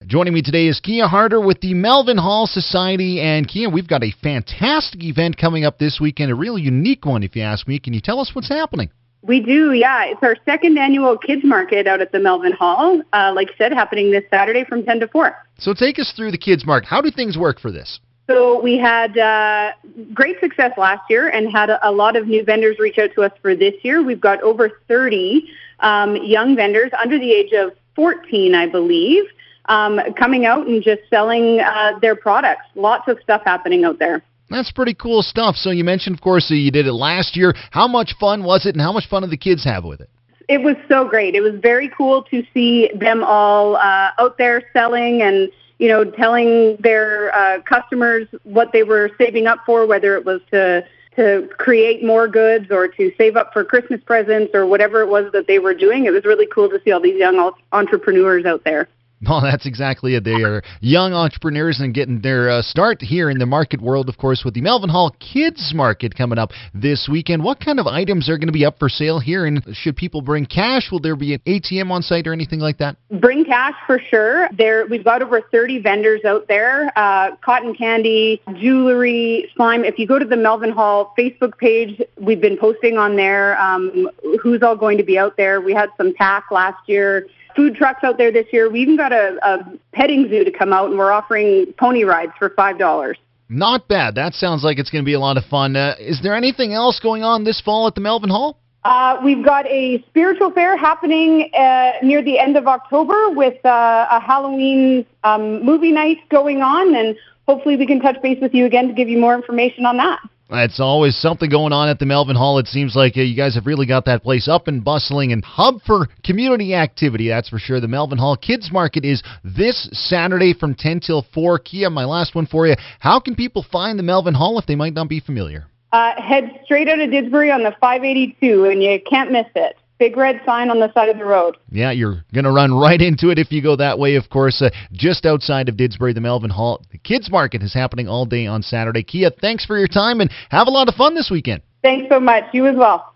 Joining me today is Kia Harder with the Melvin Hall Society. And Kia, we've got a fantastic event coming up this weekend, a real unique one, if you ask me. Can you tell us what's happening? We do, yeah. It's our second annual Kids Market out at the Melvin Hall, like I said, happening this Saturday from 10 to 4. So take us through the Kids Market. How do things work for this? So we had great success last year and had a lot of new vendors reach out to us for this year. We've got over 30 young vendors under the age of 14, I believe, coming out and just selling their products. Lots of stuff happening out there. That's pretty cool stuff. So you mentioned, of course, you did it last year. How much fun was it, and how much fun did the kids have with it? It was so great. It was very cool to see them all out there selling and, you know, telling their customers what they were saving up for, whether it was to create more goods or to save up for Christmas presents or whatever it was that they were doing. It was really cool to see all these young entrepreneurs out there. Well, that's exactly it. They are young entrepreneurs and getting their start here in the market world, of course, with the Melvin Hall Kids Market coming up this weekend. What kind of items are going to be up for sale here? And should people bring cash? Will there be an ATM on site or anything like that? Bring cash for sure. We've got over 30 vendors out there, cotton candy, jewelry, slime. If you go to the Melvin Hall Facebook page, we've been posting on there who's all going to be out there. We had some pack last year. Food trucks out there this year. We even got a petting zoo to come out, and we're offering pony rides for $5. Not bad. That sounds like it's going to be a lot of fun. Is there anything else going on this fall at the Melvin Hall? We've got a spiritual fair happening near the end of October with a Halloween movie night going on, and hopefully we can touch base with you again to give you more information on that. It's always something going on at the Melvin Hall. It seems like you guys have really got that place up and bustling and hub for community activity, that's for sure. The Melvin Hall Kids Market is this Saturday from 10 till 4. Kia, my last one for you. How can people find the Melvin Hall if they might not be familiar? Head straight out of Didsbury on the 582, and you can't miss it. Big red sign on the side of the road. Yeah, you're going to run right into it if you go that way, of course. Just outside of Didsbury, the Melvin Hall. The Kids Market is happening all day on Saturday. Kia, thanks for your time, and have a lot of fun this weekend. Thanks so much. You as well.